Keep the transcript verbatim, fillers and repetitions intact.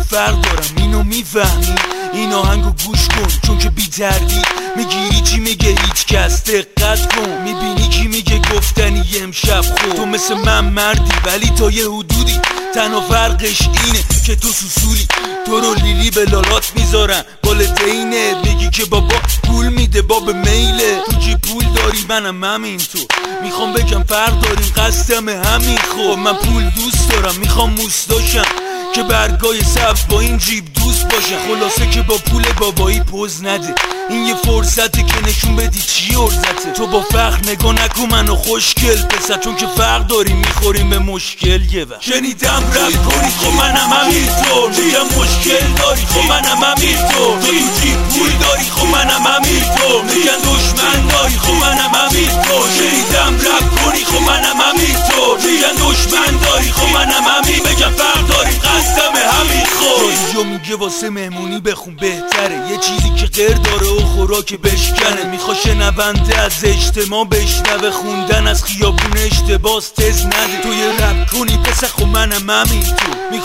فرق دارم، اینو میفهمی؟ این آهنگو گوش کن چون که بی تردید میگیری چی میگه هیچ کس، دقت کن میبینی کی میگه گفتنی امشب خود. تو مثل من مردی ولی تا یه حدودی، تنها فرقش اینه که تو سوسولی. تو رو لیلی به لالات میذارن والدینه، بگی که بابا پول میده باب میله. تو جی پول داری منم همین، تو میخوام بگم فرق داریم قصدم همین. خب من پول دوست دارم، میخوام موستاشم که برگای سبز با این جیب دوست باشه. خلاصه که با پول بابایی پوز نده، این یه فرصته که نشون بدی چی ارزته. تو با فخر نگاه نکن منو خوشگل پسر، چون که فرق داریم میخوریم به مشکل. یه وقت شنیدم رپ کنی خب منم همینطور، میگم مشکل داری خب منم همینطور. تو تو جیب پول داری خب منم همینطور، میگن دشمن داری خب منم همینطور. شنیدم رپ کنی خب منم همینطور، میگن دشمن داری خب منم همین. بگم فرق داریم قصدم همین خور. رادیو میگه واسه مهمونی بخون بهتره، یه چیزی که غیر داره و خوراک بشکنه. میخوا شنونده از اجتماع بشنوه، خوندن از خیابون اشتباس تز نده. تو یه رپ کنی پس خب منم همین تو